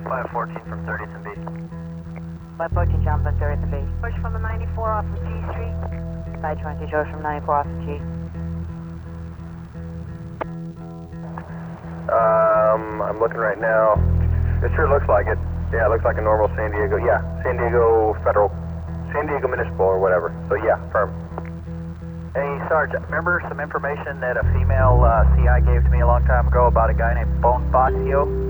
514 from 30th and B. 514 John from 30th and B. Push from the 94 off of G Street. 520 George from 94 off of G. I'm looking right now. It sure looks like it. Yeah, it looks like a normal San Diego. Yeah, San Diego Federal, San Diego Municipal or whatever. So yeah, firm. Hey, Sarge, remember some information that a female CI gave to me a long time ago about a guy named Bonifacio?